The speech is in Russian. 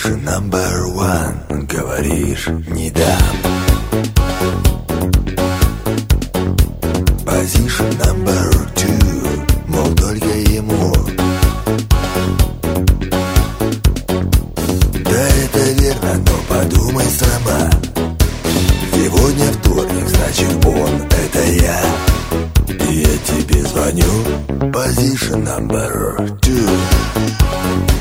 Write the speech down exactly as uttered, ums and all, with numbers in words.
Position number one. Говоришь, не дам. Position number two. Мол, только ему. Да, это верно, но подумай сама. Сегодня вторник, значит он, это я. И я тебе звоню. Position number two.